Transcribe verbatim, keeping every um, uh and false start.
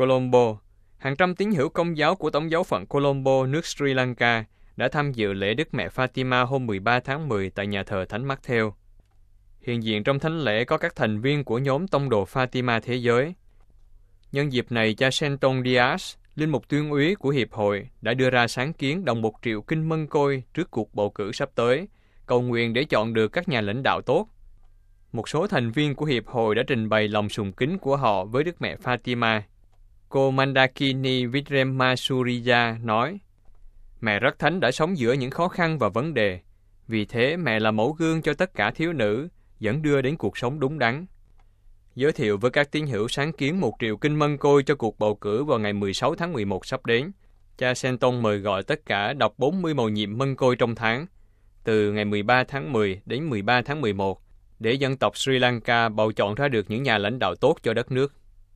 Colombo, hàng trăm tín hữu Công giáo của Tổng giáo phận Colombo, nước Sri Lanka, đã tham dự lễ Đức Mẹ Fatima hôm mười ba tháng mười tại nhà thờ Thánh Matthew. Hiện diện trong thánh lễ có các thành viên của nhóm tông đồ Fatima thế giới. Nhân dịp này, cha Shenton Diaz, linh mục tuyên úy của Hiệp hội, đã đưa ra sáng kiến đồng một triệu kinh mân côi trước cuộc bầu cử sắp tới, cầu nguyện để chọn được các nhà lãnh đạo tốt. Một số thành viên của Hiệp hội đã trình bày lòng sùng kính của họ với Đức Mẹ Fatima. Cô Mandakini Vikramasuriya nói, Mẹ Rất Thánh đã sống giữa những khó khăn và vấn đề. Vì thế, mẹ là mẫu gương cho tất cả thiếu nữ, dẫn đưa đến cuộc sống đúng đắn. Giới thiệu với các tín hữu sáng kiến một triệu kinh mân côi cho cuộc bầu cử vào ngày mười sáu tháng mười một sắp đến. Cha Shenton mời gọi tất cả đọc bốn mươi mầu nhiệm mân côi trong tháng, từ ngày mười ba tháng mười đến mười ba tháng mười một, để dân tộc Sri Lanka bầu chọn ra được những nhà lãnh đạo tốt cho đất nước.